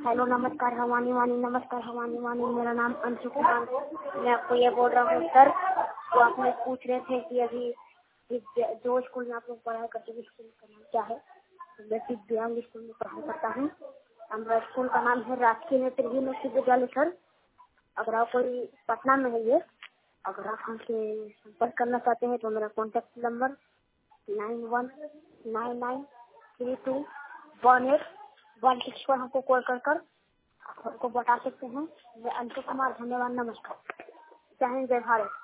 Hello, नमस्कार हमानी वानी, नमस्कार हमानी वानी। मेरा नाम अंशु कुमार। मैं आपको ये बोल रहा हूँ सर, तो आप लोग पूछ रहे थे कि अभी जो स्कूल में आप लोग पढ़ाई करते हैं स्कूल का नाम क्या है। तो मैं दिव्यांग स्कूल में पढ़ाई करता हूँ। हमारा स्कूल का नाम है राजकीय नेत्रहीन विद्यालय सर। अगर आप कोई पटना में है ये, अगर आप हमसे संपर्क करना चाहते हैं तो मेरा कॉन्टेक्ट नंबर 9199321816 पर हमको कॉल कर हमको बता सकते हैं। मैं अंशु कुमार, धन्यवाद, नमस्कार, जय हिंद, जय भारत।